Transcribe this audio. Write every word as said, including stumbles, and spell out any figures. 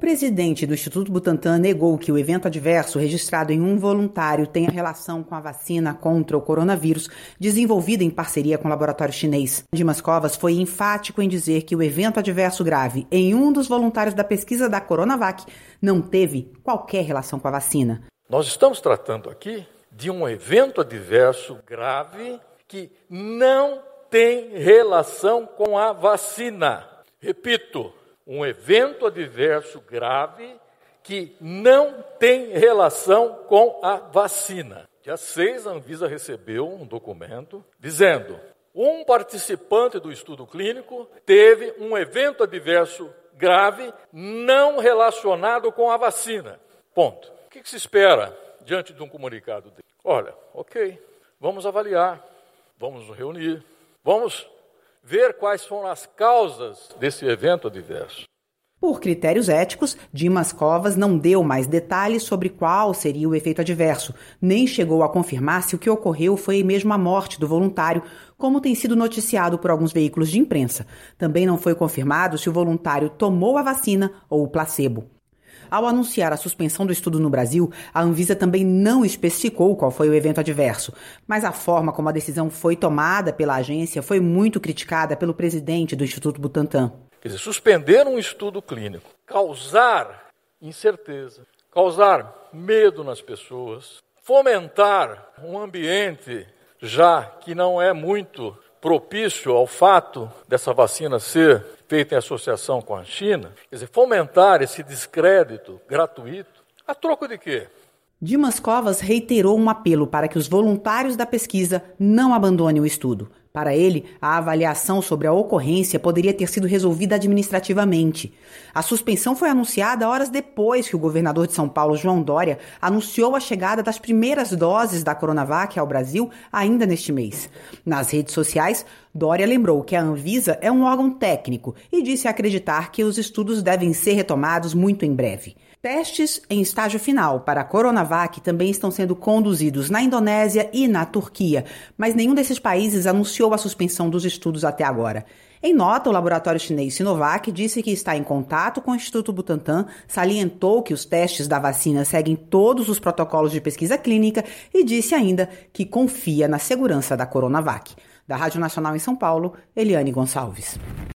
presidente do Instituto Butantan negou que o evento adverso registrado em um voluntário tenha relação com a vacina contra o coronavírus, desenvolvida em parceria com o laboratório chinês. Dimas Covas foi enfático em dizer que o evento adverso grave em um dos voluntários da pesquisa da Coronavac não teve qualquer relação com a vacina. Nós estamos tratando aqui de um evento adverso grave que não tem relação com a vacina. Repito, um evento adverso grave que não tem relação com a vacina. Dia seis, a Anvisa recebeu um documento dizendo: um participante do estudo clínico teve um evento adverso grave não relacionado com a vacina. Ponto. O que se espera diante de um comunicado dele? Olha, ok, vamos avaliar, vamos nos reunir, vamos ver quais foram as causas desse evento adverso. Por critérios éticos, Dimas Covas não deu mais detalhes sobre qual seria o efeito adverso, nem chegou a confirmar se o que ocorreu foi mesmo a morte do voluntário, como tem sido noticiado por alguns veículos de imprensa. Também não foi confirmado se o voluntário tomou a vacina ou o placebo. Ao anunciar a suspensão do estudo no Brasil, a Anvisa também não especificou qual foi o evento adverso, mas a forma como a decisão foi tomada pela agência foi muito criticada pelo presidente do Instituto Butantan. Quer dizer, suspender um estudo clínico, causar incerteza, causar medo nas pessoas, fomentar um ambiente já que não é muito propício ao fato dessa vacina ser feita em associação com a China, quer dizer, fomentar esse descrédito gratuito, a troco de quê? Dimas Covas reiterou um apelo para que os voluntários da pesquisa não abandonem o estudo. Para ele, a avaliação sobre a ocorrência poderia ter sido resolvida administrativamente. A suspensão foi anunciada horas depois que o governador de São Paulo, João Dória, anunciou a chegada das primeiras doses da Coronavac ao Brasil ainda neste mês. Nas redes sociais, Dória lembrou que a Anvisa é um órgão técnico e disse acreditar que os estudos devem ser retomados muito em breve. Testes em estágio final para a Coronavac também estão sendo conduzidos na Indonésia e na Turquia, mas nenhum desses países anunciou a suspensão dos estudos até agora. Em nota, o laboratório chinês Sinovac disse que está em contato com o Instituto Butantan, salientou que os testes da vacina seguem todos os protocolos de pesquisa clínica e disse ainda que confia na segurança da Coronavac. Da Rádio Nacional em São Paulo, Eliane Gonçalves.